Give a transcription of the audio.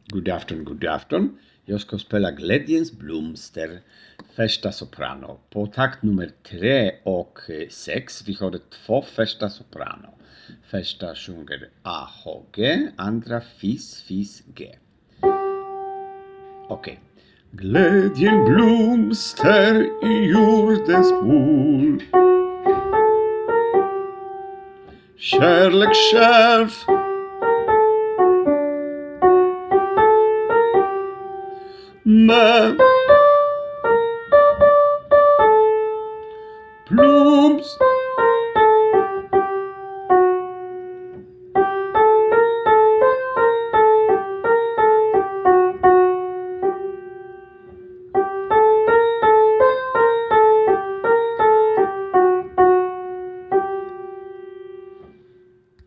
God afton, god afton. Jag ska spela Glädjens blomster, första soprano. På takt nummer 3 och 6, vi har 2 första soprano. Första sjunger A, H, G, andra Fis, Fis, G. Okej. Glädjen blomster i jordens bol. Kärlek själv. Men